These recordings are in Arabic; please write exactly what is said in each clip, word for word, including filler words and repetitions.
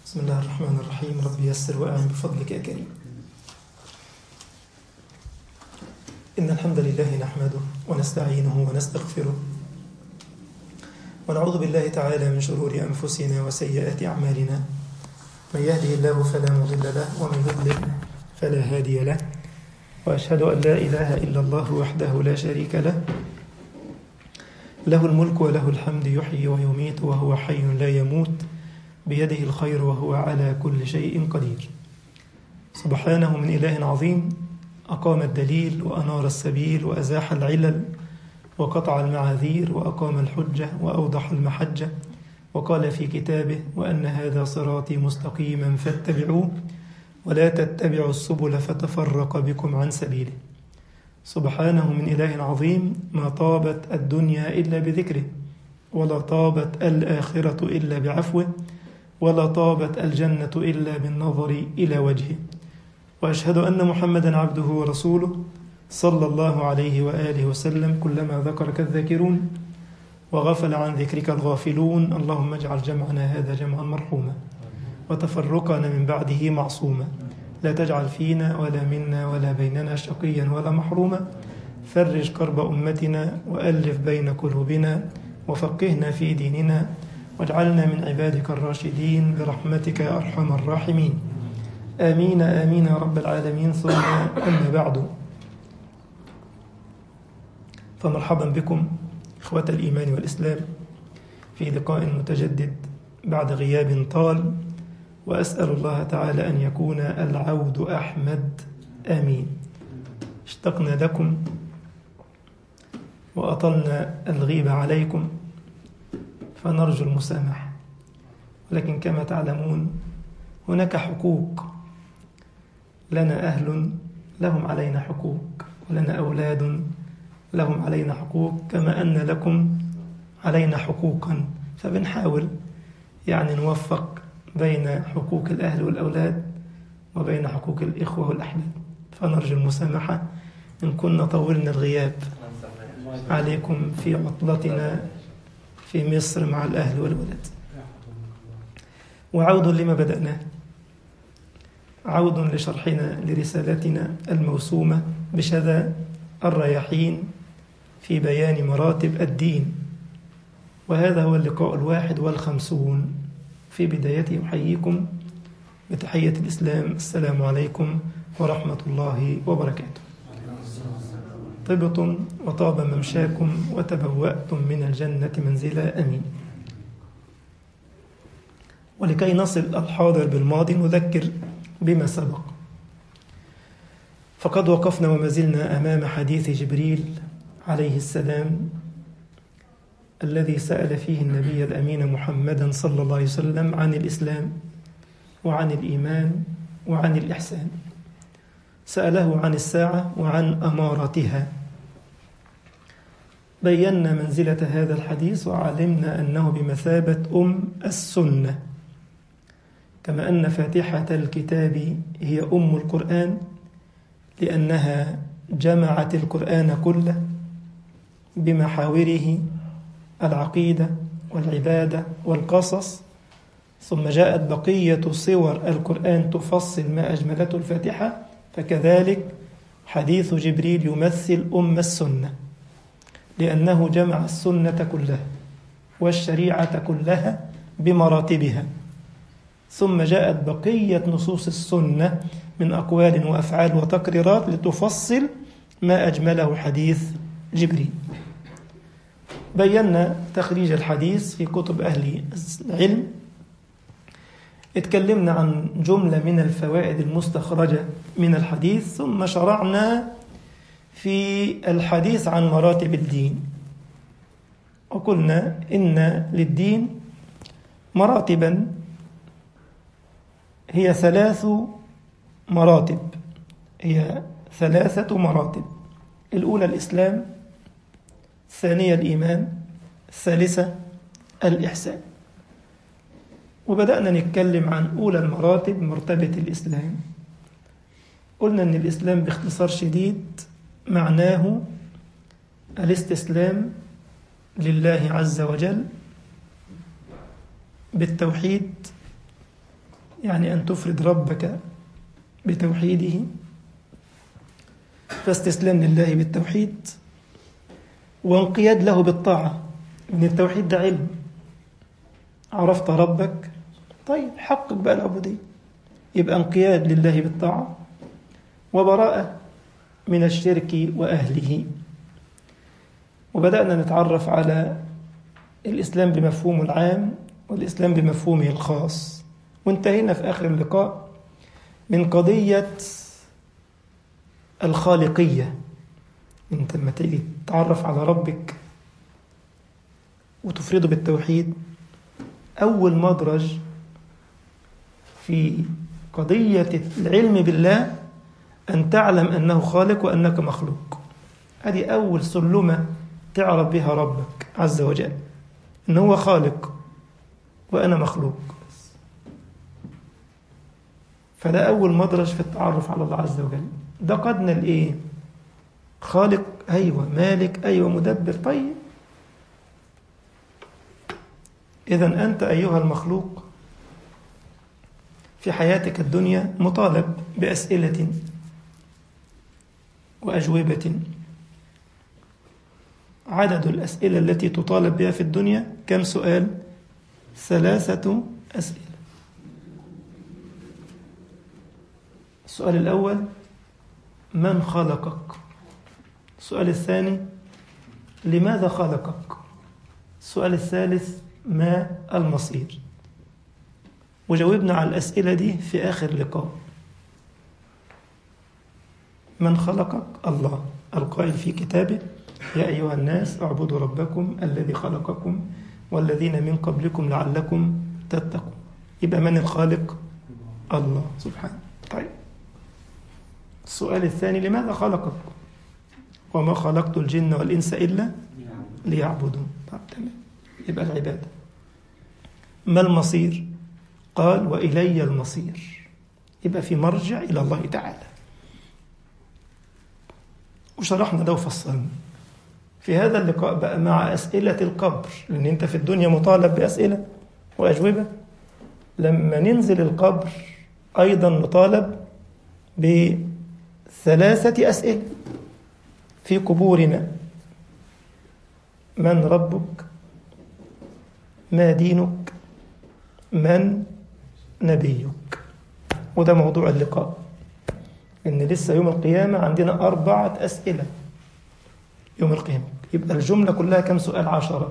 بسم الله الرحمن الرحيم. رب يسر وأعن بفضلك يا كريم. إن الحمد لله نحمده ونستعينه ونستغفره ونعوذ بالله تعالى من شرور أنفسنا وسيئات أعمالنا. من يهده الله فلا مضل له ومن يضلل فلا هادي له، وأشهد أن لا إله إلا الله وحده لا شريك له، له الملك وله الحمد، يحيي ويميت وهو حي لا يموت، بيده الخير وهو على كل شيء قدير. سبحانه من إله عظيم أقام الدليل وأنار السبيل وأزاح العلل وقطع المعاذير وأقام الحجة وأوضح المحجة، وقال في كتابه: وأن هذا صراطي مستقيما فاتبعوه ولا تتبعوا السبل فتفرق بكم عن سبيله. سبحانه من إله عظيم ما طابت الدنيا إلا بذكره، ولا طابت الآخرة إلا بعفوه، ولا طابت الجنة إلا بالنظر إلى وجهه. وأشهد أن محمدا عبده ورسوله صلى الله عليه وآله وسلم. كلما ذكرك الذاكرون وغفل عن ذكرك الغافلون، اللهم اجعل جمعنا هذا جمعا مرحوما وتفرقنا من بعده معصوما، لا تجعل فينا ولا منا ولا بيننا شقيا ولا محروما. فرج كرب أمتنا وألف بين قلوبنا وفقهنا في ديننا، واجعلنا من عبادك الراشدين برحمتك يا أرحم الراحمين. آمين آمين يا رب العالمين. ثم أما بعد، فمرحبا بكم إخوة الإيمان والإسلام في لقاء متجدد بعد غياب طال، وأسأل الله تعالى أن يكون العود أحمد. آمين. اشتقنا لكم وأطلنا الغيبة عليكم، فنرجو المسامحة، ولكن كما تعلمون هناك حقوق، لنا أهل لهم علينا حقوق، ولنا أولاد لهم علينا حقوق، كما أن لكم علينا حقوقا، فبنحاول يعني نوفق بين حقوق الأهل والأولاد وبين حقوق الإخوة والأحباب، فنرجو المسامحة إن كنا طولنا الغياب عليكم في عطلتنا في مصر مع الأهل والولد. وعود لما بدأناه، عود لشرحنا لرسالتنا الموسومة بشذا الرياحين في بيان مراتب الدين، وهذا هو اللقاء الواحد والخمسون. في بدايته أحييكم بتحية الإسلام: السلام عليكم ورحمة الله وبركاته. طبتم وطاب ممشاكم وتبوأتم من الجنة منزلا. أمين. ولكي نصل الحاضر بالماضي نذكر بما سبق، فقد وقفنا وما زلنا أمام حديث جبريل عليه السلام الذي سأل فيه النبي الأمين محمدا صلى الله عليه وسلم عن الإسلام وعن الإيمان وعن الإحسان. سأله عن الساعة وعن أمارتها. بينا منزلة هذا الحديث وعلمنا أنه بمثابة أم السنة، كما أن فاتحة الكتاب هي أم القرآن، لأنها جمعت القرآن كله بمحاوره: العقيدة والعبادة والقصص، ثم جاءت بقية صور القرآن تفصل ما أجملته الفاتحة. فكذلك حديث جبريل يمثل أم السنة، لأنه جمع السنة كلها والشريعة كلها بمراتبها، ثم جاءت بقية نصوص السنة من أقوال وأفعال وتقريرات لتفصل ما أجمله حديث جبريل. بينا تخريج الحديث في كتب أهل العلم، اتكلمنا عن جملة من الفوائد المستخرجة من الحديث، ثم شرعنا في الحديث عن مراتب الدين، وقلنا إن للدين مراتبا، هي ثلاث مراتب هي ثلاثة مراتب: الأولى الإسلام، الثانية الإيمان، الثالثة الإحسان. وبدأنا نتكلم عن أولى المراتب، مرتبة الإسلام. قلنا أن الإسلام باختصار شديد معناه الاستسلام لله عز وجل بالتوحيد يعني أن تفرد ربك بتوحيده، فاستسلام لله بالتوحيد وانقياد له بالطاعة. من التوحيد ده علم، عرفت ربك، طيب حقق بقى العبودية، يبقى انقياد لله بالطاعة وبراءة من الشرك وأهله. وبدأنا نتعرف على الإسلام بمفهومه العام والإسلام بمفهومه الخاص، وانتهينا في آخر اللقاء من قضية الخالقية. انت لما تيجي تتعرف على ربك وتفرده بالتوحيد، أول مدرج في قضية العلم بالله أن تعلم أنه خالق وأنك مخلوق. هذه أول سلمة تعرف بها ربك عز وجل، أنه هو خالق وأنا مخلوق. فده أول مدرج في التعرف على الله عز وجل. ده قدنا الإيه؟ خالق أيوة، مالك أيوة، مدبر. طيب إذن أنت أيها المخلوق في حياتك الدنيا مطالب بأسئلة وأجوبة. عدد الأسئلة التي تطالب بها في الدنيا كم سؤال؟ ثلاثة أسئلة. السؤال الأول: من خلقك؟ السؤال الثاني: لماذا خلقك؟ السؤال الثالث: ما المصير؟ وجاوبنا على الأسئلة دي في آخر لقاء. من خلقك؟ الله، القائل في كتابه: يا أيها الناس اعبدوا ربكم الذي خلقكم والذين من قبلكم لعلكم تتقون. يبقى من الخالق؟ الله سبحانه. طيب السؤال الثاني: لماذا خلقك؟ وما خلقت الجن والإنس إلا ليعبدون. طيب تمام، يبقى العبادة. ما المصير؟ قال: وإلي المصير. يبقى في مرجع إلى الله تعالى. وشرحنا ده وفصلنا. في هذا اللقاء بقى مع أسئلة القبر، لأن أنت في الدنيا مطالب بأسئلة وأجوبة. لما ننزل القبر أيضا نطالب بثلاثة أسئلة في قبورنا: من ربك؟ ما دينك؟ من نبيك؟ وده موضوع اللقاء، إن لسه يوم القيامة عندنا أربعة أسئلة يوم القيامة. يبقى الجملة كلها كم سؤال؟ عشرة.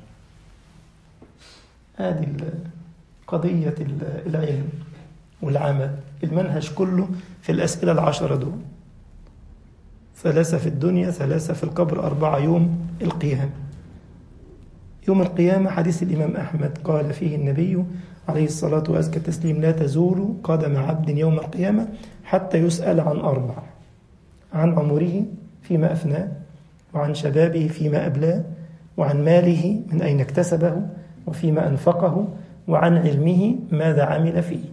هذه قضية العلم والعمل، المنهج كله في الأسئلة العشرة دول. ثلاثة في الدنيا، ثلاثة في القبر، أربعة يوم القيامة. يوم القيامة حديث الإمام أحمد قال فيه النبي عليه الصلاة وأزكى التسليم: لا تزول قدم عبد يوم القيامة حتى يسأل عن أربع: عن عمره فيما أفناه، وعن شبابه فيما أبلاه، وعن ماله من أين اكتسبه وفيما أنفقه، وعن علمه ماذا عمل فيه.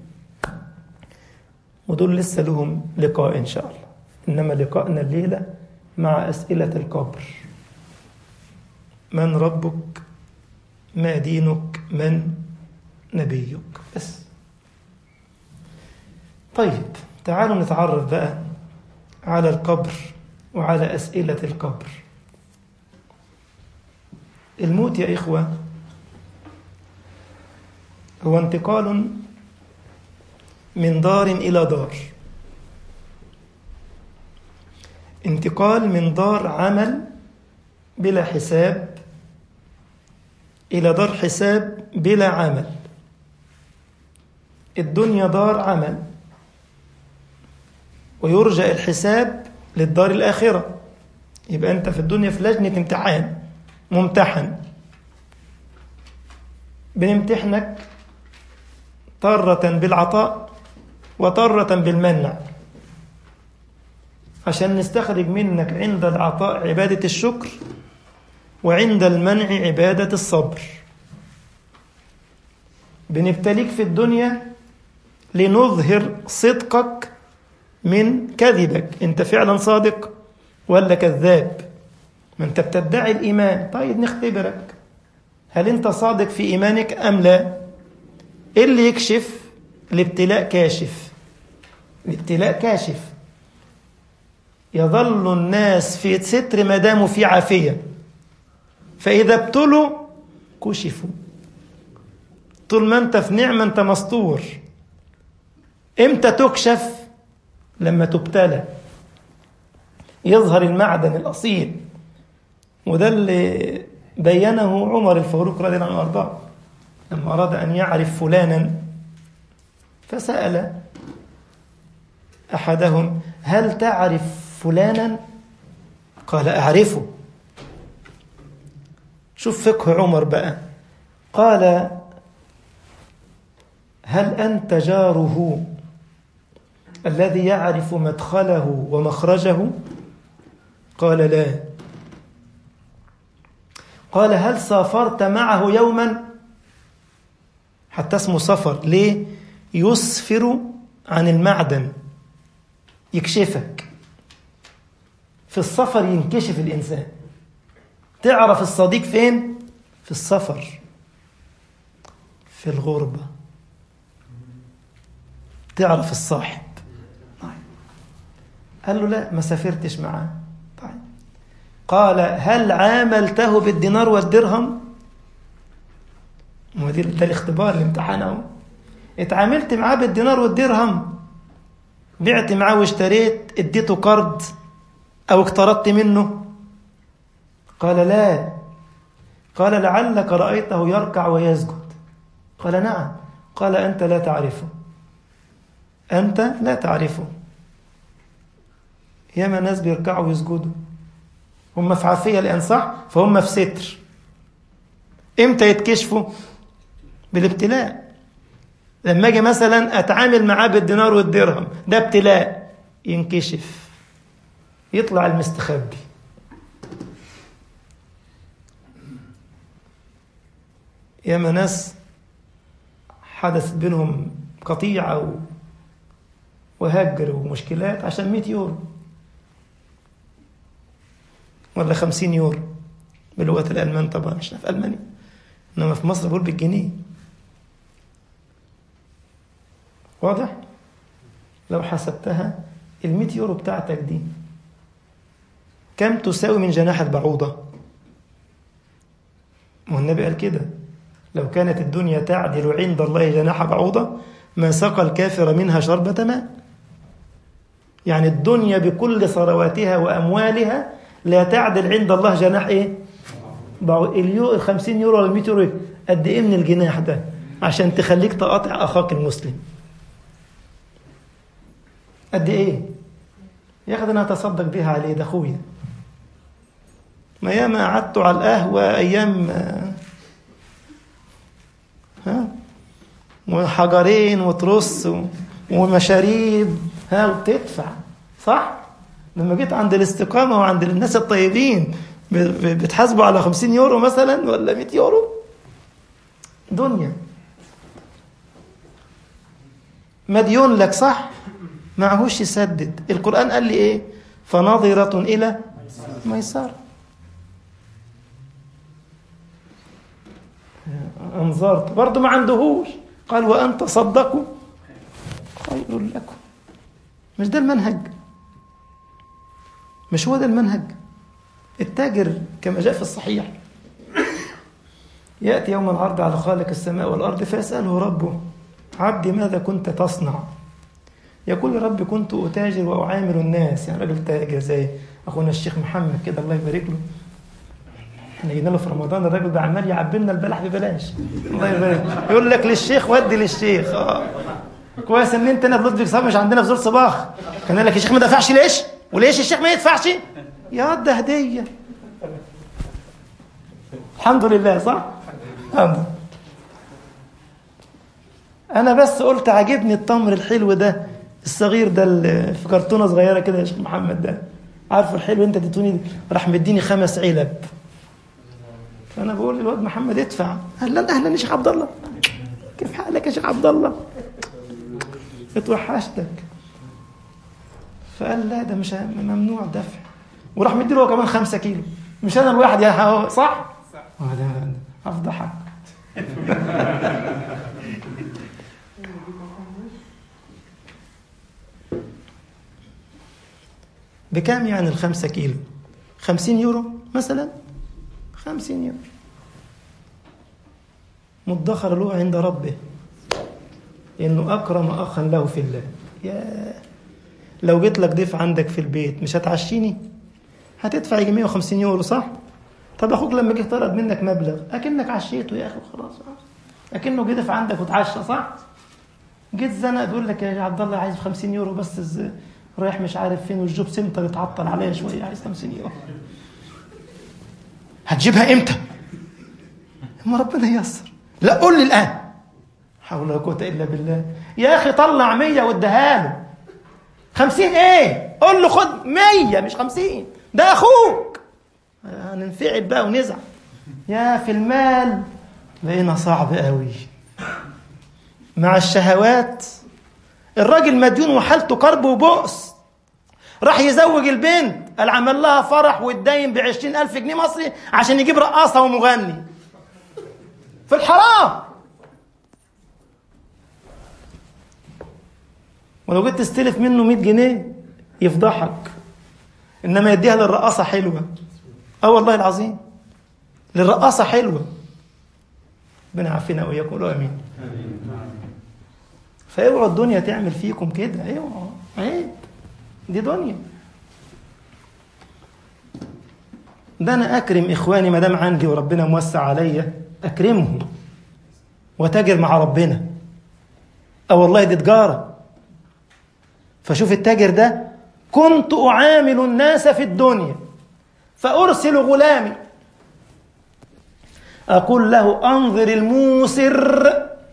ودول لسه لهم لقاء إن شاء الله، إنما لقاءنا الليلة مع أسئلة القبر: من ربك؟ ما دينك؟ من نبيك؟ بس. طيب تعالوا نتعرف بقى على القبر وعلى أسئلة القبر. الموت يا إخوة هو انتقال من دار إلى دار، انتقال من دار عمل بلا حساب إلى دار حساب بلا عمل. الدنيا دار عمل، ويرجى الحساب للدار الآخرة. يبقى أنت في الدنيا في لجنة امتحان، ممتحن، بنمتحنك طرة بالعطاء وطرة بالمنع، عشان نستخرج منك عند العطاء عبادة الشكر، وعند المنع عبادة الصبر. بنبتليك في الدنيا لنظهر صدقك من كذبك، انت فعلا صادق ولا كذاب. ما انت بتدعي الإيمان، طيب نختبرك، هل انت صادق في إيمانك أم لا؟ اللي يكشف الابتلاء كاشف، الابتلاء كاشف. يظل الناس في ستر ما داموا في عافية، فإذا ابتلوا كشفوا. طول ما أنت في نعمة أنت مستور. إمتى تكشف؟ لما تبتلى، يظهر المعدن الأصيل. وده اللي بينه عمر الفاروق رضي الله عنه وارضاه لما أراد أن يعرف فلانا، فسأل أحدهم: هل تعرف فلانا؟ قال: أعرفه. شوف فقه عمر بقى. قال: هل أنت جاره الذي يعرف مدخله ومخرجه؟ قال: لا. قال: هل سافرت معه يوما؟ حتى اسمه سفر ليه؟ يسفر عن المعدن، يكشفك. في السفر ينكشف الإنسان. تعرف الصديق فين؟ في السفر. في الغربة تعرف الصاحب. قال له: لا، ما سافرتش معاه. طيب. قال: هل عاملته بالدينار والدرهم؟ ده الاختبار، الامتحان. اتعاملت معاه بالدينار والدرهم، بعت معاه واشتريت، اديته قرض أو اقترضت منه؟ قال: لا. قال: لعلك رأيته يركع ويسجد؟ قال: نعم. قال: أنت لا تعرفه، أنت لا تعرفه. ياما ناس بيركعوا ويسجدوا، هم في عافية الآن، صح؟ فهم في ستر. إمتى يتكشفوا؟ بالابتلاء. لما أجي مثلا أتعامل معاه بالدينار والدرهم، ده ابتلاء، ينكشف، يطلع المستخبي. ياما ناس حدث بينهم قطيعة وهجر ومشكلات عشان مئة يورو ولا خمسين يورو بلغة الألمان. طبعا مش في ألمانيا، إنما في مصر بقول بالجنيه. واضح؟ لو حسبتها المئة يورو بتاعتك دي كم تساوي من جناح البعوضة؟ والنبي قال كده: لو كانت الدنيا تعدل عند الله جناح بعوضة ما سقى الكافر منها شربة ماء. يعني الدنيا بكل ثرواتها وأموالها لا تعدل عند الله جناح إيه؟ اليورو الخمسين يورو ولا المئة يورو قد إيه من الجناح ده عشان تخليك تقاطع أخاك المسلم؟ قد إيه؟ ياخد أنا أتصدق بها عليه، ده أخويا. ما ياما قعدت على القهوة أيام، ها، وحجرين وترص ومشاريب، ها، وتدفع، صح؟ لما جيت عند الاستقامة وعند الناس الطيبين بتحاسبوا على خمسين يورو مثلا ولا مئة يورو. دنيا مديون لك، صح؟ معهوش يسدد. القرآن قال لي ايه؟ فناظرة إلى ميسر. انظرت برضو ما عندهوش، قال وأن تصدقوا خير لكم. مش ده المنهج؟ مش هو ده المنهج؟ التاجر كما جاء في الصحيح يأتي يوم العرض على خالق السماء والأرض فيسأله ربه: عبدي ماذا كنت تصنع؟ يقول: يا رب كنت أتاجر وأعامل الناس. يعني راجل تاجر زي أخونا الشيخ محمد كده، الله يبارك له. احنا جينا له في رمضان، الراجل ده عمال يعبلنا البلح ببلاش، الله يبارك له. يقول لك للشيخ ودي للشيخ. اه كويس ان انت هنا في لطفي صباح، مش عندنا في زور صباح. كان قال لك يا شيخ ما دفعش ليش؟ وليش الشيخ ما يدفعش؟ يا ده هديه. الحمد لله، صح؟ الحمد لله. انا بس قلت عجبني التمر الحلو ده الصغير ده اللي في كرتونه صغيره كده يا شيخ محمد ده، عارفه الحلو انت اديتوني، راح مديني خمس علب. فانا بقول للواد محمد ادفع. اهلا اهلا يا شيخ عبد الله، كيف حالك يا شيخ عبد الله؟ اتوحشتك. فقال لا ده مش ممنوع دفع، وراح مديله كمان خمسة كيلو. مش انا الواحد يا صح؟ افضحك. بكام يعني الخمسة كيلو؟ خمسين يورو مثلا، خمسين يورو مدخر له عند ربه، إنه أكرم أخا له في الله. يا لو جيت لك ضيف عندك في البيت مش هتعشيني؟ هتدفع يجي مية وخمسين يورو صح؟ طب أخوك لما جه طلب منك مبلغ أكنك عشيته يا أخي وخلاص، أكنه جه ضيف عندك وتعشى صح؟ جيت زنق تقول لك يا عبد الله عايز خمسين يورو بس ازاي؟ رايح مش عارف فين والجوب سنتر اتعطل عليا شويه عايز خمسين يورو. هتجيبها امتى؟ اما ربنا ييسر. لا قول لي الان. حول ولا قوه الا بالله. يا اخي طلع مية واديها له. خمسين ايه؟ قول له خد مية مش خمسين، ده اخوك. هننفعل بقى ونزعل. يا في المال بقينا صعب قوي. مع الشهوات الراجل مديون وحالته كرب وبؤس، راح يزوج البنت قال عمل لها فرح واتدين بعشرين ألف جنيه مصري عشان يجيب رقاصة ومغني في الحرام. ولو جيت تستلف منه مية جنيه يفضحك، إنما يديها للرقاصة حلوة. اه والله العظيم للرقاصة حلوة. ربنا يعافينا وإياكم، قولوا آمين. فاوعوا الدنيا تعمل فيكم كده، اوعوا، عيب، دي دنيا. ده انا اكرم اخواني ما دام عندي وربنا موسع عليا اكرمهم وتاجر مع ربنا. اه والله دي تجاره. فشوف التاجر ده، كنت اعامل الناس في الدنيا فارسل غلامي اقول له انظر الموسر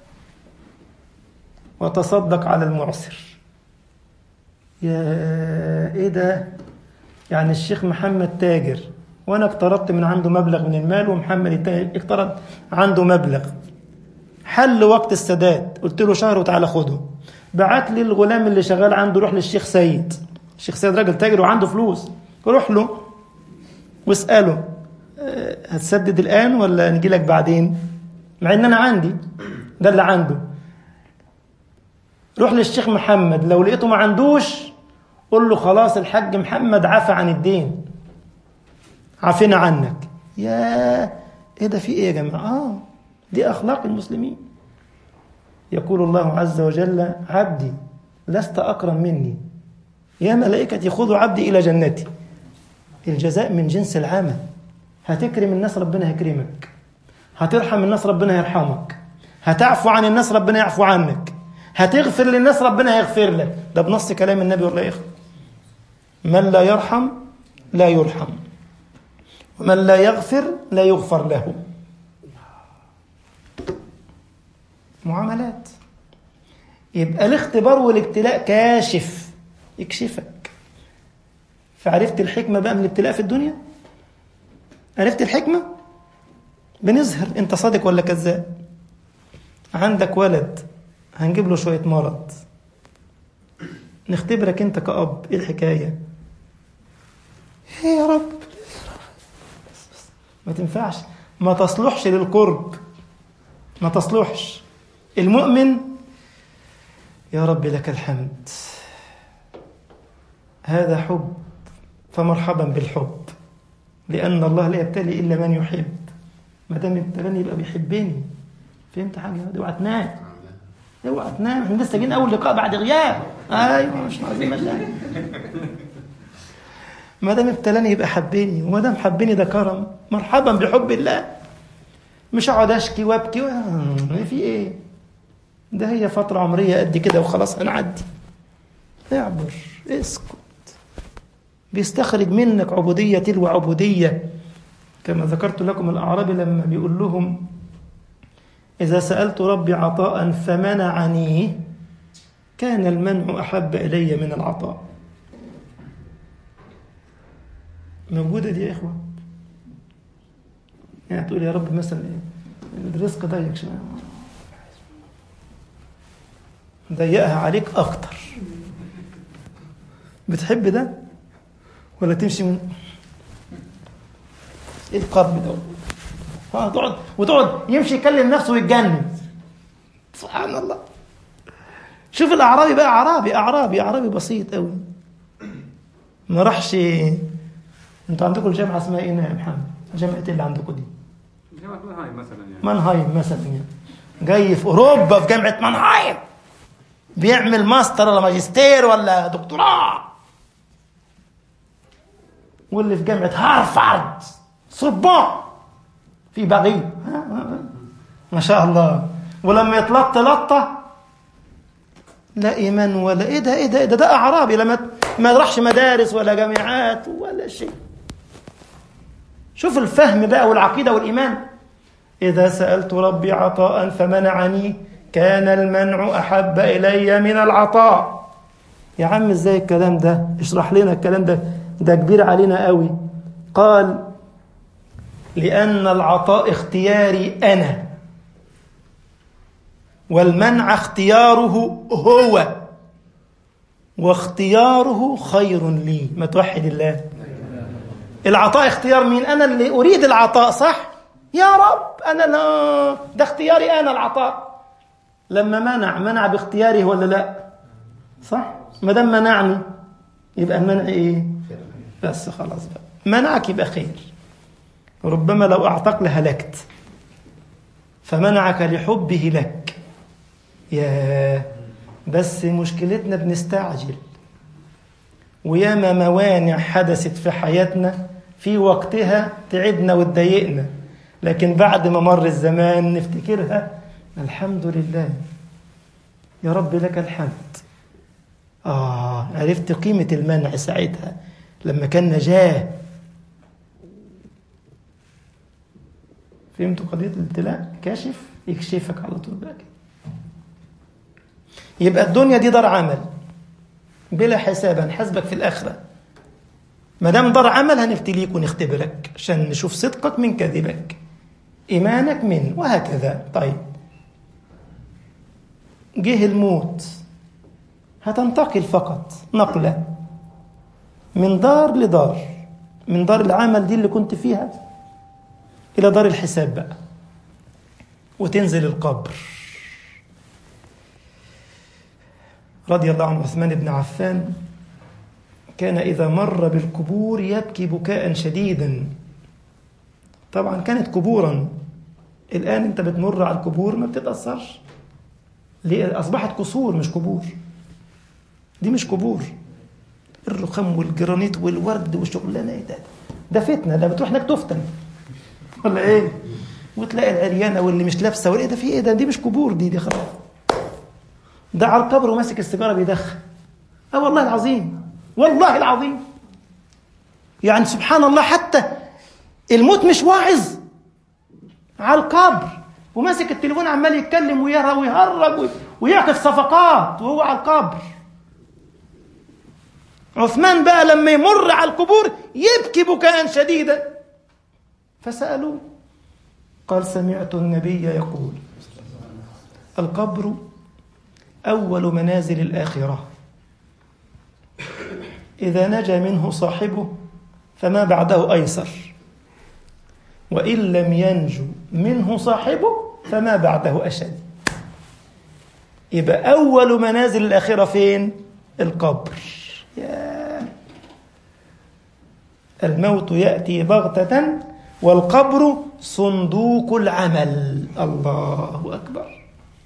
وتصدق على المعسر. يا ايه ده؟ يعني الشيخ محمد تاجر وانا اقترضت من عنده مبلغ من المال، ومحمد اقترض عنده مبلغ، حل وقت السداد قلت له شهر وتعالى خده. بعت لي الغلام اللي شغال عنده روح للشيخ سيد. الشيخ سيد راجل تاجر وعنده فلوس، روح له واساله أه هتسدد الان ولا نجي لك بعدين؟ مع ان انا عندي ده اللي عنده. روح للشيخ محمد لو لقيته ما عندوش قل له خلاص الحاج محمد عفى عن الدين، عفينا عنك. يا ايه ده؟ في ايه يا جماعه؟ اه دي اخلاق المسلمين. يقول الله عز وجل عبدي لست اكرم مني يا ملائكتي خذوا عبدي الى جنتي. الجزاء من جنس العمل. هتكرم الناس ربنا هيكرمك، هترحم الناس ربنا يرحمك، هتعفو عن الناس ربنا يعفو عنك، هتغفر للناس ربنا يغفر لك. ده بنص كلام النبي والله يا اخي. من لا يرحم لا يرحم، ومن لا يغفر لا يغفر له. معاملات. يبقى الاختبار والابتلاء كاشف، يكشفك. فعرفت الحكمة بقى من الابتلاء في الدنيا؟ عرفت الحكمة؟ بنظهر انت صادق ولا كذاب. عندك ولد هنجيب له شوية مرض، نختبرك انت كأب، ايه الحكاية؟ ايه يا رب ما تنفعش، ما تصلحش للقرب، ما تصلحش. المؤمن يا رب لك الحمد، هذا حب، فمرحبا بالحب، لأن الله لا يبتلي إلا من يحب. ما دام ابتلاني يبقى بيحبني. فهمت حاجة؟ اوعى تنام، اوعى تنام، احنا لسه جايين أول لقاء بعد غياب. أيوة مش عايزين مشاكل. ما دام ابتلاني يبقى حبني، وما دام حبني ده كرم. مرحبا بحب الله. مش اقعد اشكي وابكي و... في ايه؟ ده هي فترة عمرية قد كده وخلاص هنعدي. اعبر، اسكت. بيستخرج منك عبودية تلو عبودية، كما ذكرت لكم الأعرابي لما بيقول لهم إذا سألت ربي عطاء فمنعني كان المنع أحب إلي من العطاء. موجودة دي يا إخوة. يعني تقول يا رب مثلا الرزق ضيق شوية، ضيقها عليك أكتر. بتحب ده ولا تمشي من ايه القرب ده؟ وتقعد وتقعد يمشي يكلم نفسه ويتجنن. سبحان الله. شوف الأعرابي بقى، أعرابي أعرابي أعرابي بسيط قوي، ما راحش. انتوا عندكم الجامعة اسمها ايه يا محمد؟ جامعة اللي عندكم دي؟ جامعة مانهايم مثلا يعني. مانهايم مثلا يعني. جاي في أوروبا في جامعة مانهايم بيعمل ماستر ولا ماجستير ولا دكتوراه، واللي في جامعة هارفارد صبان في بغي ما شاء الله، ولما يتلط لطة لا إيمان ولا إيه ده إيه ده ده, ده أعرابي لما ما راحش مدارس ولا جامعات ولا شيء. شوف الفهم بقى والعقيدة والإيمان. إذا سألت ربي عطاء فمنعني كان المنع أحب إلي من العطاء. يا عم إزاي الكلام ده؟ اشرح لنا الكلام ده، ده كبير علينا قوي. قال لأن العطاء اختياري أنا، والمنع اختياره هو، واختياره خير لي. ما توحد الله. العطاء اختيار مين؟ أنا اللي أريد العطاء، صح؟ يا رب أنا لا، ده اختياري أنا العطاء. لما منع منع باختياره ولا لا؟ صح؟ ما دام منعني يبقى المنع إيه؟ بس خلاص بقى، منعك يبقى خير. ربما لو أعطاك لهلكت، فمنعك لحبه لك. يا بس مشكلتنا بنستعجل، وياما موانع حدثت في حياتنا في وقتها تعبنا وتضايقنا، لكن بعد ما مر الزمان نفتكرها الحمد لله يا رب لك الحمد. آه عرفت قيمة المنع ساعتها لما كان نجاه. فهمتوا قضية الابتلاء؟ كاشف يكشفك على طول بقى كده. يبقى الدنيا دي دار عمل بلا حساب، هنحاسبك في الآخرة. ما دام دار عمل هنبتليك ونختبرك عشان نشوف صدقك من كذبك، إيمانك من، وهكذا. طيب جه الموت، هتنتقل فقط نقلة من دار لدار، من دار العمل دي اللي كنت فيها إلى دار الحساب بقى، وتنزل القبر. رضي الله عن عثمان بن عفان، كان إذا مر بالقبور يبكي بكاء شديدا. طبعا كانت قبورا، الآن أنت بتمر على القبور ما بتتأثرش، ليه؟ أصبحت قصور مش قبور. دي مش قبور، الرخام والجرانيت والورد والشغلانة ايه ده؟ ده فتنة، ده بتروح هناك تفتن ولا ايه؟ وتلاقي العريانة واللي مش لابسة وايه ده في ايه ده؟ دي مش قبور، دي دي خلاص. ده على القبر وماسك السيجارة بيدخن. اه والله العظيم، والله العظيم. يعني سبحان الله، حتى الموت مش واعظ. على القبر وماسك التليفون عمال يتكلم ويهرب ويهرج ويعقد صفقات وهو على القبر. عثمان بقى لما يمر على القبور يبكي بكاء شديدا. فسألوه قال سمعت النبي يقول القبر أول منازل الآخرة، إذا نجا منه صاحبه فما بعده أيسر، وإن لم ينجو منه صاحبه فما بعده أشد. يبقى أول منازل الآخرة فين؟ القبر. يا الموت يأتي بغتة والقبر صندوق العمل. الله أكبر.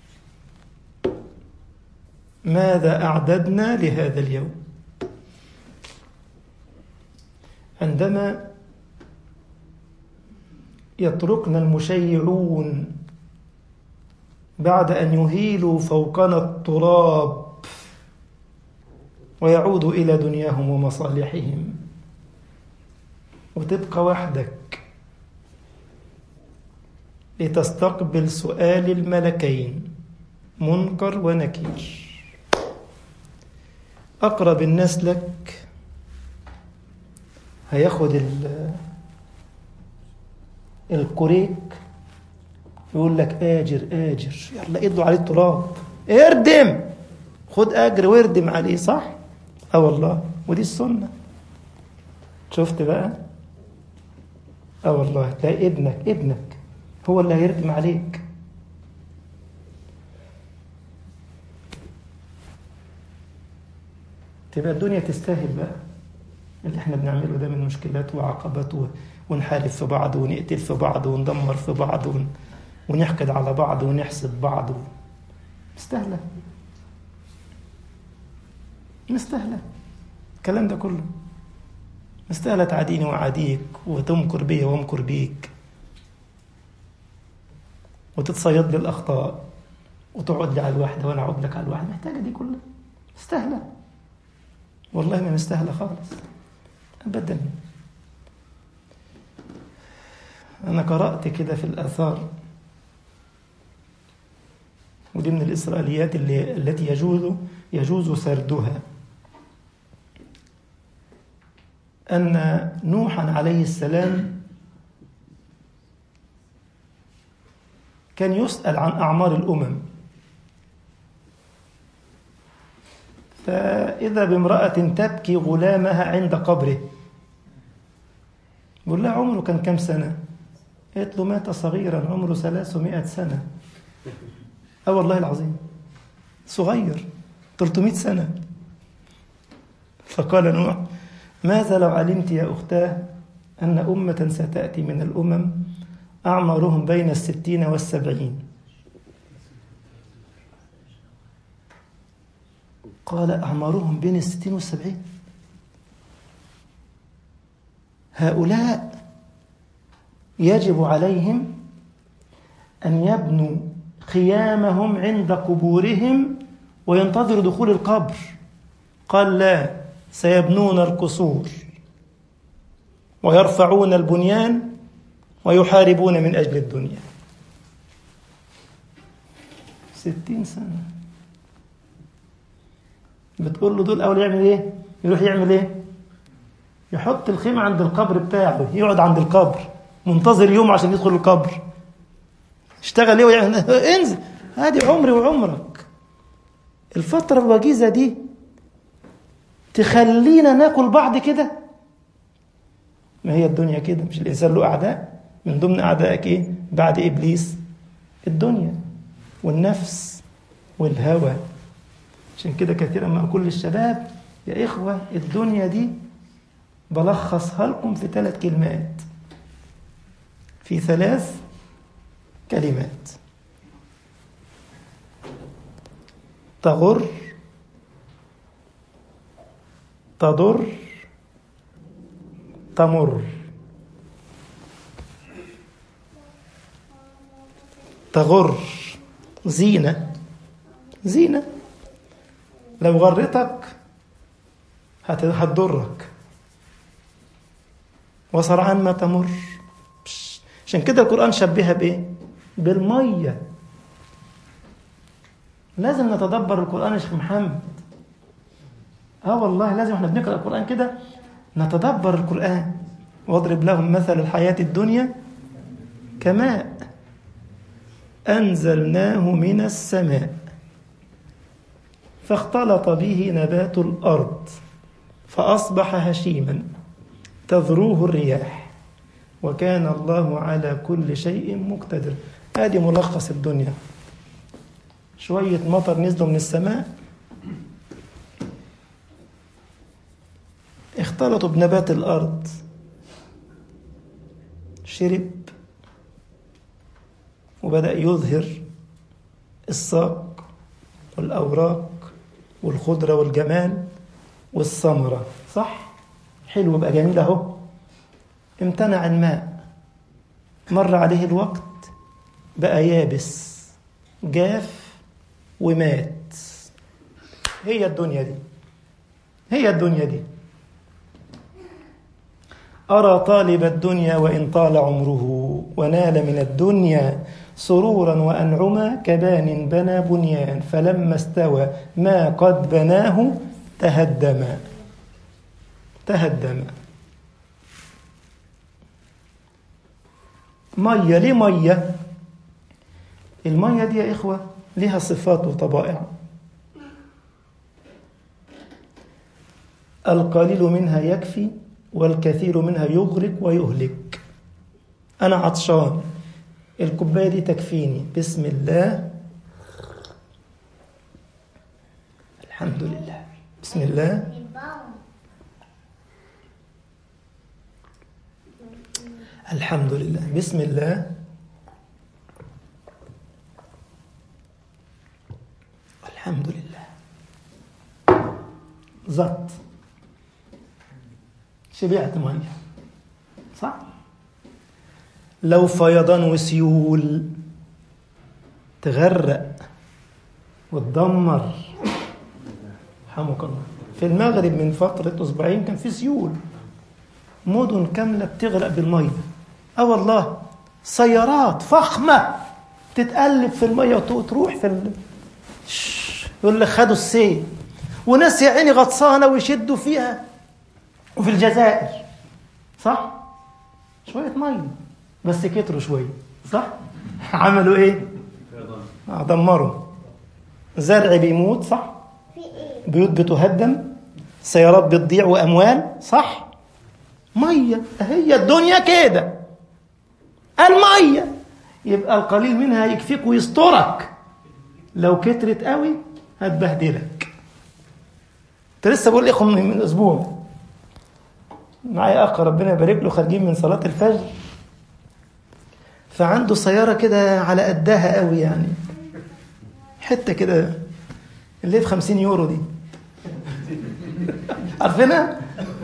ماذا أعددنا لهذا اليوم؟ عندما يتركنا المشيعون بعد أن يهيلوا فوقنا التراب ويعودوا إلى دنياهم ومصالحهم، وتبقى وحدك لتستقبل سؤال الملكين منكر ونكير. أقرب الناس لك هياخد الكوريك يقول لك آجر آجر، يلا ادوا عليه التراب، اردم، خد أجر واردم عليه، صح؟ اه والله، ودي السنة. شفت بقى؟ اه والله، تلاقي ابنك ابنك هو اللي هيردم عليك. تبقى الدنيا تستاهل بقى اللي احنا بنعمله ده من مشكلات وعقبات، ونحارب في بعض ونقتل في بعض وندمر في بعض ونحقد على بعض ونحسد بعض. مستاهلة مستاهلة الكلام ده كله. مستاهلة تعاديني وعاديك، وتمكر بي وامكر بيك، وتتصيد لي الأخطاء، وتقعد لي على الواحدة وأنا أقعد لك على الواحدة. محتاجة دي كلها؟ مستاهلة؟ والله ما مستاهلة خالص أبدا. أنا قرأت كده في الآثار، ودي من الإسرائيليات اللي التي يجوز يجوز سردها، أن نوحا عليه السلام كان يسأل عن أعمار الأمم، فإذا بامرأة تبكي غلامها عند قبره، يقول لها عمره كان كم سنة؟ قالت له مات صغيرا عمره ثلاثمائة سنة. أه والله العظيم صغير ثلاثمائة سنة. فقال نوح ماذا لو علمت يا أختاه أن أمة ستأتي من الأمم أعمارهم بين الستين والسبعين؟ قال أعمارهم بين الستين والسبعين؟ هؤلاء يجب عليهم أن يبنوا خيامهم عند قبورهم وينتظروا دخول القبر. قال لا، سيبنون القصور ويرفعون البنيان ويحاربون من أجل الدنيا. ستين سنة بتقول له دول أول يعمل إيه؟ يروح يعمل إيه؟ يحط الخيمة عند القبر بتاعه، يقعد عند القبر منتظر يوم عشان يدخل القبر. اشتغل ايه ويعمل انزل، هذه عمري وعمرك. الفترة الوجيزة دي تخلينا ناكل بعض كده؟ ما هي الدنيا كده، مش الإنسان له أعداء؟ من ضمن أعدائك إيه بعد إبليس؟ الدنيا والنفس والهوى. عشان كده كثيرا ما أقول للشباب يا إخوة الدنيا دي بلخصها لكم في ثلاث كلمات، في ثلاث كلمات: تغر، تضر، تمر. تغر زينة، زينة لو غرتك هتضرك، وسرعان ما تمر. عشان كده القرآن شبهها بإيه؟ بالمية. لازم نتدبر القرآن يا شيخ محمد. اه والله لازم احنا بنقرأ القرآن كده نتدبر القرآن. واضرب لهم مثل الحياة الدنيا كماء أنزلناه من السماء فاختلط به نبات الأرض فأصبح هشيما تذروه الرياح وكان الله على كل شيء مقتدر. ادي ملخص الدنيا. شوية مطر نزلوا من السماء اختلطوا بنبات الأرض، شرب وبدأ يظهر الساق والأوراق والخضرة والجمال والثمرة. صح؟ حلو بقى جميل اهو. امتنع الماء، مر عليه الوقت بقى يابس جاف ومات. هي الدنيا دي، هي الدنيا دي. أرى طالب الدنيا وإن طال عمره ونال من الدنيا سرورا وأنعما كبان بنى بنيان فلما استوى ما قد بناه تهدم تهدم. مية، ليه مية؟ المية دي يا إخوة لها صفات وطبائع. القليل منها يكفي والكثير منها يغرق ويهلك. أنا عطشان، الكوباية دي تكفيني، بسم الله الحمد لله، بسم الله الحمد لله. بسم الله. الحمد لله. زط شبعت ميه، صح؟ لو فيضان وسيول تغرق وتدمر. رحمك الله. في المغرب من فترة أسبوعين كان في سيول، مدن كاملة بتغرق بالمية. اه والله، سيارات فخمة تتقلب في المية وتروح في ال... يقول لك خدوا السيل، وناس يا عيني غطسانة ويشدوا فيها. وفي الجزائر صح شوية مية بس كتروا شوية، صح؟ عملوا ايه؟ آه دمروا. زرع بيموت، صح؟ بيوت بتهدم، سيارات بتضيع وأموال، صح؟ مية. هي الدنيا كده، المية. يبقى القليل منها يكفيك ويسترك، لو كترت قوي هتبهدلك. انت لسه بقول لكم من, من اسبوع معايا اخ ربنا يبارك له، خارجين من صلاة الفجر، فعنده سيارة كده على قدها قوي، يعني حتة كده اللي هي بخمسين يورو دي، عارفينها؟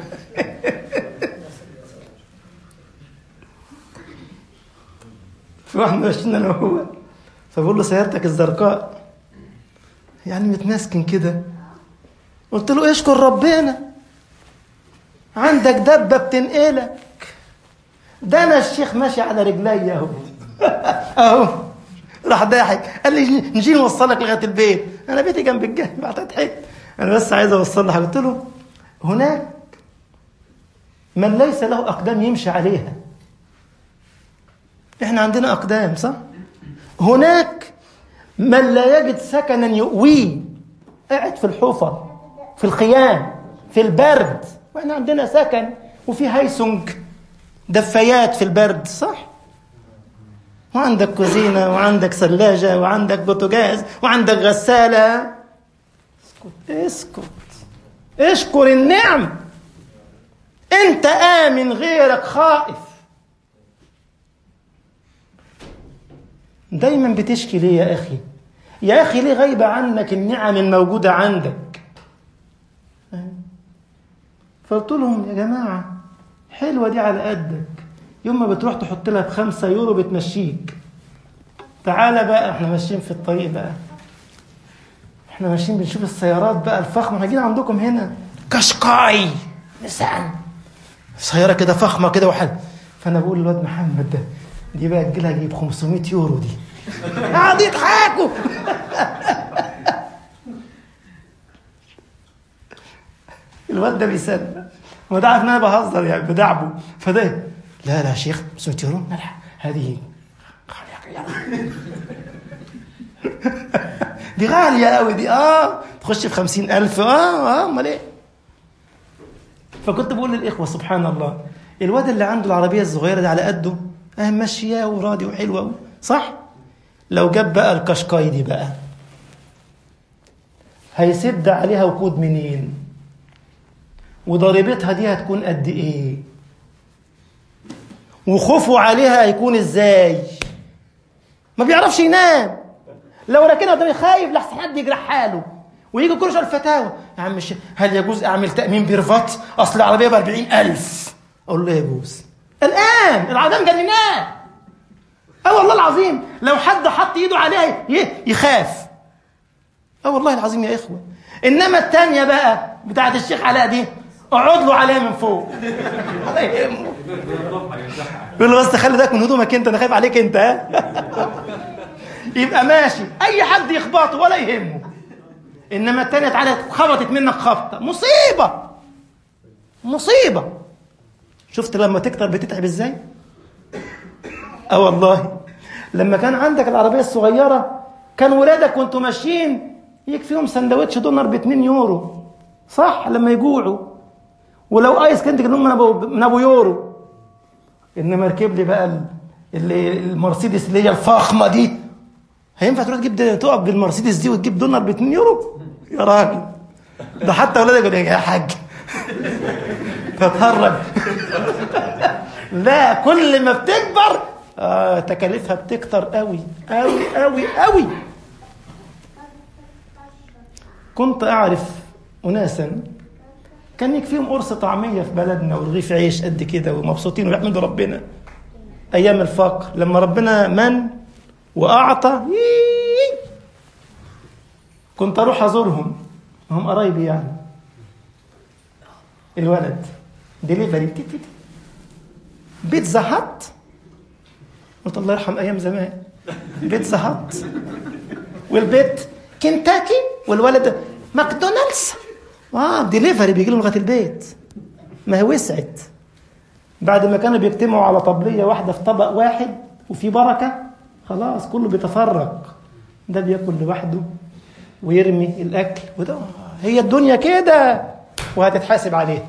في واحد ماشينا انا وهو، فبقول له سيارتك الزرقاء يعني متمسكن كده. قلت له اشكر ربنا عندك دبة بتنقلك، ده انا الشيخ ماشي على رجلي اهو. اهو راح ضاحك قال لي نجي نوصلك لغايه البيت. انا بيتي جنب الجامع، هتضحك، انا بس عايز اوصل لك. قلت له هناك من ليس له اقدام يمشي عليها، احنا عندنا اقدام، صح؟ هناك من لا يجد سكنا يؤويه، قاعد في الحفر، في الخيام، في البرد، واحنا عندنا سكن وفي هيسنج دفايات في البرد، صح؟ وعندك كوزينة وعندك ثلاجة وعندك بوتاجاز وعندك غسالة. اسكت اسكت، اشكر النعم. انت آمن، غيرك خائف. دايما بتشكي ليه يا أخي؟ يا أخي ليه غايبة عنك النعم الموجودة عندك؟ فقلت لهم يا جماعة حلوة دي على قدك، يوم ما بتروح تحط لها بخمسة يورو بتمشيك. تعالى بقى، احنا ماشيين في الطريق بقى، احنا ماشيين بنشوف السيارات بقى الفخمة. هجينا عندكم هنا كاشكاي نسان، سيارة كده فخمة كده وحل. فأنا بقول للواد محمد ده دي بقى تجيلها جيب خمسمائة يورو دي. قاعد يضحكوا. الواد ده بيصدق، هو ده عارف ان انا بهزر يعني بدعبه. فده لا لا يا شيخ خمسمائة يورو، لا لا هذه دي غالية قوي دي، اه تخش في خمسين ألف. اه اه امال ايه؟ فكنت بقول للإخوة سبحان الله، الواد اللي عنده العربية الصغيرة دي على قده اه ماشية وراضي وحلوة، صح؟ لو جاب بقى الكاشكاي دي بقى هيسد عليها وقود منين؟ وضريبتها دي هتكون قد ايه؟ وخوفه عليها هيكون ازاي؟ ما بيعرفش ينام، لو راكنها ده خايف لحسن حد يجرح حاله، ويجي كل شويه الفتاوى يا عم الشيخ هل يجوز اعمل تامين بيرفات؟ اصل العربيه ب أربعين ألف. اقول له يجوز الان، العدم جنناه. اه والله العظيم لو حد حط ايده عليها يخاف. اه والله العظيم يا اخوه. انما الثانيه بقى بتاعت الشيخ علاء دي اقعد له عليها من فوق ولا يهمه، يقول له بس خلي بالك من هدومك انت، انا خايف عليك انت. ها يبقى ماشي اي حد يخبطه ولا يهمه. انما الثانيه تعالى خبطت منك خبطه، مصيبه مصيبه. شفت لما تكتر بتتعب ازاي؟ اه والله لما كان عندك العربيه الصغيره كان ولادك وانتوا ماشيين يكفيهم سندوتش دونر ب اتنين يورو، صح؟ لما يجوعوا، ولو ايس كنت كان من ابو من ابو يورو. انما ركب لي بقى اللي المرسيدس اللي هي الفخمه دي، هينفع تروح تجيب تقف بالمرسيدس دي وتجيب دونر ب اتنين يورو؟ يا راجل ده حتى اولادك يقولوا يا حاج تتهرج. لا، كل ما بتكبر آه تكاليفها بتكتر قوي قوي قوي قوي. كنت أعرف أناسا كان يكفيهم قرص طعمية في بلدنا ورغيف عيش قد كده ومبسوطين ويحمدوا ربنا أيام الفقر. لما ربنا من وأعطى كنت أروح أزورهم، هم قرايبي يعني. الولد ديليفري بيتزا هات، قلت الله يرحم أيام زمان، بيتزا هات، والبيت كنتاكي، والولد ماكدونالدز. اه ديليفري بيجي لهم لغايه البيت. ما هي وسعت بعد ما كانوا بيجتمعوا على طبليه واحده في طبق واحد وفي بركه، خلاص كله بيتفرق، ده بياكل لوحده ويرمي الاكل، وده هي الدنيا كده وهتتحاسب عليه.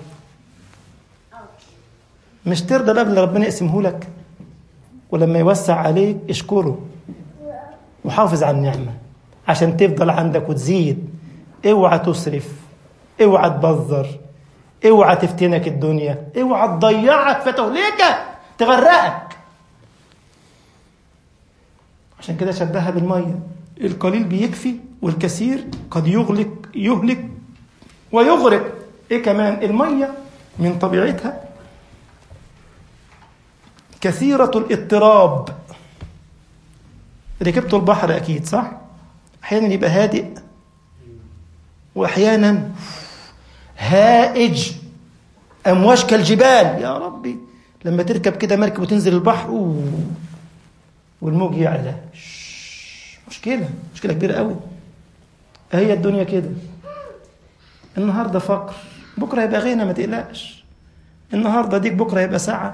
مش ترضى بقى اللي ربنا يقسمه لك، ولما يوسع عليك اشكره وحافظ على النعمه عشان تفضل عندك وتزيد. اوعى تسرف، اوعى تبذر، اوعى تفتنك الدنيا، اوعى تضيعك فتهلكك تغرقك. عشان كده شبهها بالميه، القليل بيكفي والكثير قد يغلق يهلك ويغرق. ايه كمان؟ الميه من طبيعتها كثيرة الاضطراب. ركبتوا البحر اكيد صح؟ احيانا يبقى هادئ واحيانا هائج، امواج كالجبال. يا ربي لما تركب كده مركب وتنزل البحر أوه. والموج يعلى، مشكله مشكله كبيره قوي. هي الدنيا كده، النهارده فقر بكره يبقى غنى، ما تقلقش. النهارده ديك بكره يبقى ساعه.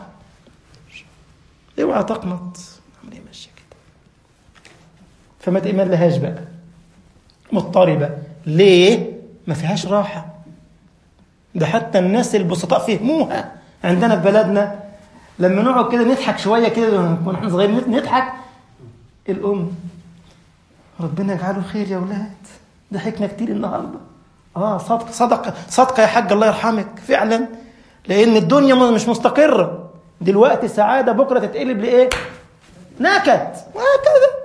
اوعى تقنط، عمري ماشيه كده. فما تأمن لهاش بقى مضطربه. ليه؟ ما فيهاش راحة. ده حتى الناس البسطاء فهموها. عندنا في بلدنا لما نقعد كده نضحك شوية كده ونحن صغيرين نضحك، الأم ربنا يجعله خير يا ولاد، ضحكنا كتير النهاردة. آه صدق صدق صدق يا حاج الله يرحمك فعلا، لأن الدنيا مش مستقرة دلوقتي. سعادة بكرة تتقلب لإيه؟ نكد وهكذا.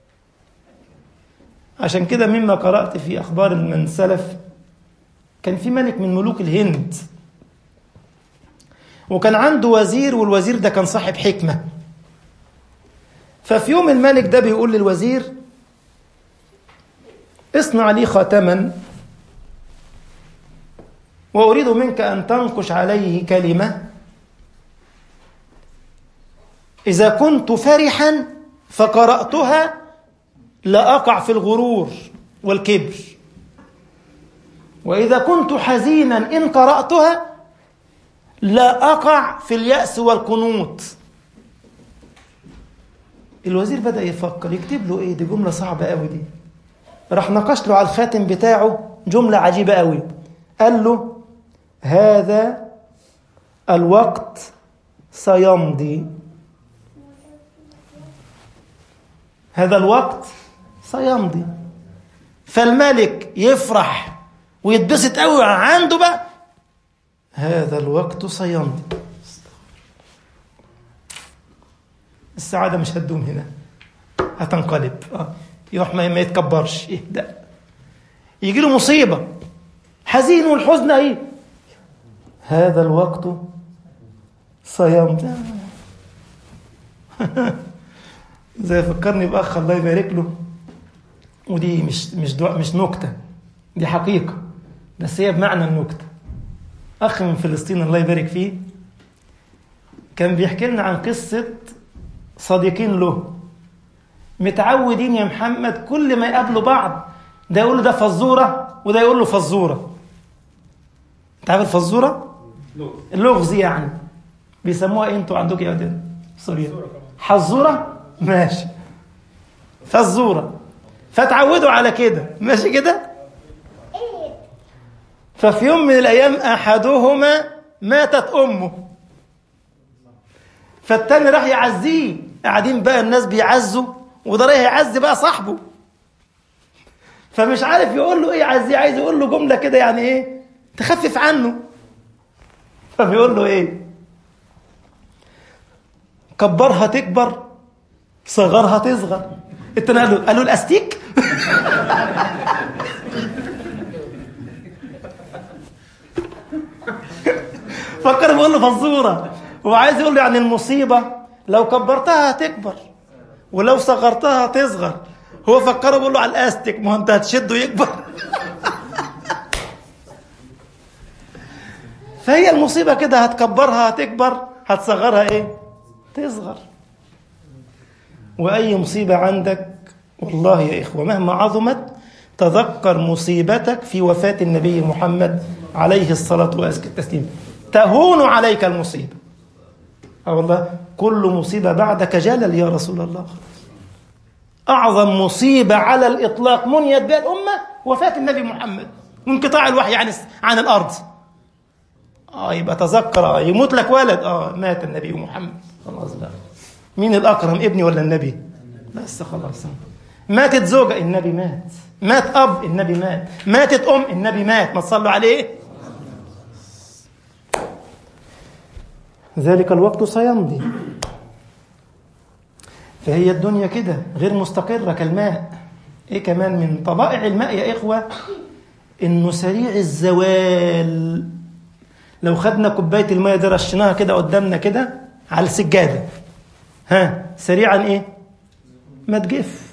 عشان كده مما قرأت في أخبار من سلف، كان في ملك من ملوك الهند وكان عنده وزير، والوزير ده كان صاحب حكمة. ففي يوم الملك ده بيقول للوزير اصنع لي خاتما وأريد منك أن تنقش عليه كلمة إذا كنت فرحا فقرأتها لا أقع في الغرور والكبر، وإذا كنت حزينا إن قرأتها لا أقع في اليأس والقنوط. الوزير بدأ يفكر يكتب له إيه، دي جملة صعبة قوي دي. راح نقش له على الخاتم بتاعه جملة عجيبة قوي، قال له هذا الوقت سيمضي، هذا الوقت سيمضي. فالملك يفرح ويتبسط قوي عنده بقى، هذا الوقت سيمضي. السعادة مش هتدوم هنا، هتنقلب. آه. يروح ما يتكبرش، يهدأ. يجي له مصيبة، حزين والحزن ايه، هذا الوقت سيمضي. زي فكرني بأخ الله يبارك له، ودي مش مش دعاء مش نكتة، دي حقيقة بس هي بمعنى النكتة. أخ من فلسطين الله يبارك فيه كان بيحكي لنا عن قصة صديقين له متعودين يا محمد كل ما يقابلوا بعض ده يقول له ده فزورة وده يقول له فزورة. انت عارف الفزورة؟ اللغز يعني بيسموها ايه انتوا عندكم يا ودين سوريا؟ حزورة، ماشي، فزورة. فتعودوا على كده، ماشي كده. ففي يوم من الأيام أحدهما ماتت أمه، فالتاني راح يعزيه. قاعدين بقى الناس بيعزوا وده رايح يعزي بقى صاحبه، فمش عارف يقول له ايه يعزيه، عايز يقول له جملة كده يعني ايه تخفف عنه. فبيقول له ايه؟ كبرها تكبر، صغرها تصغر. انت قال له قال له الاستيك. فكر بيقول له فزوره، هو عايز يقول له يعني المصيبه لو كبرتها هتكبر ولو صغرتها تصغر. هو فكره بيقول له على الاستيك، ما انت هتشده يكبر. فهي المصيبه كده، هتكبرها هتكبر، هتصغرها ايه؟ تصغر. واي مصيبه عندك والله يا اخوه مهما عظمت، تذكر مصيبتك في وفاه النبي محمد عليه الصلاه وازكى التسليم، تهون عليك المصيبه. اه والله، كل مصيبه بعدك جلل يا رسول الله. اعظم مصيبه على الاطلاق منيت بها الامه وفاه النبي محمد وانقطاع الوحي عن عن الارض. اه يبقى تذكر، آه يموت لك ولد، اه مات النبي محمد، خلاص بقى. مين الاكرم، ابني ولا النبي؟ بس خلاص. ماتت زوجة، النبي مات. مات اب، النبي مات. ماتت ام، النبي مات. ما تصلوا عليه. ذلك الوقت سيمضي. فهي الدنيا كده غير مستقرة كالماء. ايه كمان من طبائع الماء يا اخوة؟ انه سريع الزوال. لو خدنا كوباية الماء دي رشناها كده قدامنا كده على السجادة، ها سريعا ايه؟ ما تجف.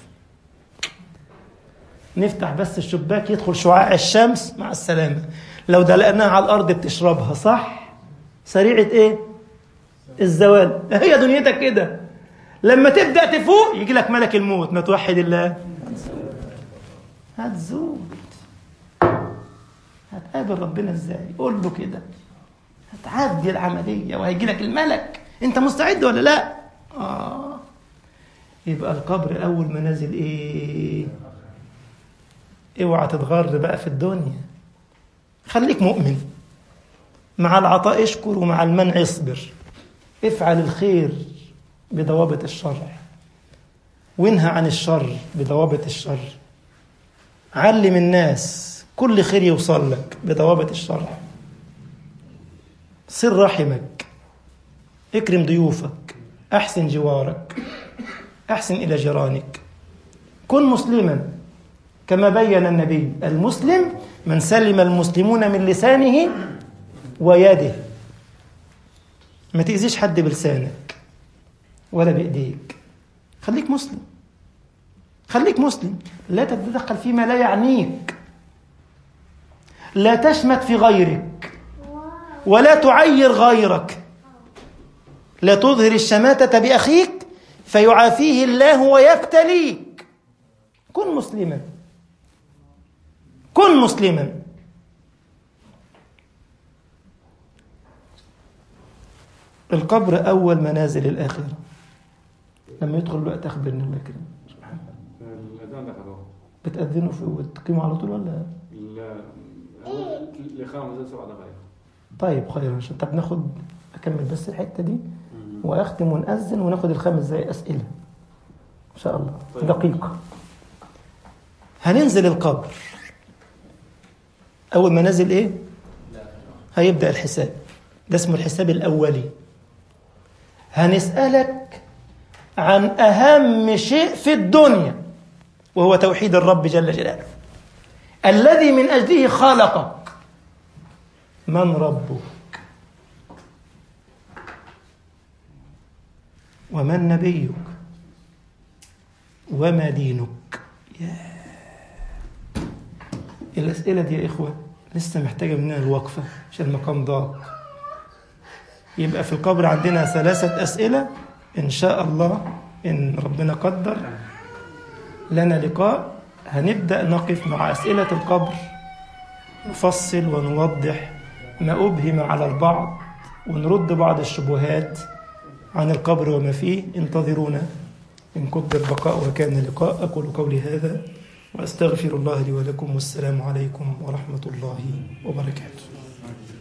نفتح بس الشباك يدخل شعاع الشمس، مع السلامة. لو دلقناها على الأرض بتشربها، صح؟ سريعة ايه؟ الزوال. هي دنيتك كده، لما تبدأ تفوق يجي لك ملك الموت. ما توحد الله، هتزول. هتقابل ربنا ازاي؟ قول له كده. هتعدي العملية وهيجي لك الملك. انت مستعد ولا لا؟ آه. يبقى القبر أول منازل إيه؟ اوعى تتغر بقى في الدنيا. خليك مؤمن. مع العطاء اشكر ومع المنع اصبر. افعل الخير بضوابط الشرع وانهى عن الشر بضوابط الشر. علم الناس كل خير يوصل لك بضوابط الشرع. صل رحمك، اكرم ضيوفك، احسن جوارك، احسن الى جيرانك. كن مسلما كما بين النبي: المسلم من سلم المسلمون من لسانه ويده. ما تأذيش حد بلسانك ولا بإيديك. خليك مسلم، خليك مسلم. لا تتدخل فيما لا يعنيك. لا تشمت في غيرك ولا تعير غيرك. لا تظهر الشماتة بأخيك فيعافيه الله ويبتليك. كن مسلما، كن مسلما. القبر أول منازل الآخرة. لما يدخل الوقت أخبرني الله يكرمك. الأذان دخلوا. بتأذنوا في وتقيموا على طول ولا؟ لا، لخامس سبع دقائق. طيب خير، عشان طب ناخد أكمل بس الحتة دي وأختم ونأذن وناخد الخمس دقايق أسئلة إن شاء الله. طيب. دقيقة. هننزل القبر. أول ما نزل إيه؟ هيبدأ الحساب. ده اسمه الحساب الأولي. هنسألك عن أهم شيء في الدنيا وهو توحيد الرب جل جلاله الذي من أجله خلقك. من ربك؟ ومن نبيك؟ وما دينك؟ يا الأسئلة دي يا إخوة لسه محتاجة مننا الوقفة عشان المقام ضاق. يبقى في القبر عندنا ثلاثة أسئلة إن شاء الله. إن ربنا قدر لنا لقاء هنبدأ نقف مع أسئلة القبر، نفصل ونوضح ما أبهم على البعض ونرد بعض الشبهات عن القبر وما فيه. انتظرونا إن قدر بقاء وكان لقاء. أقول قولي هذا وأستغفر الله لي ولكم، والسلام عليكم ورحمة الله وبركاته.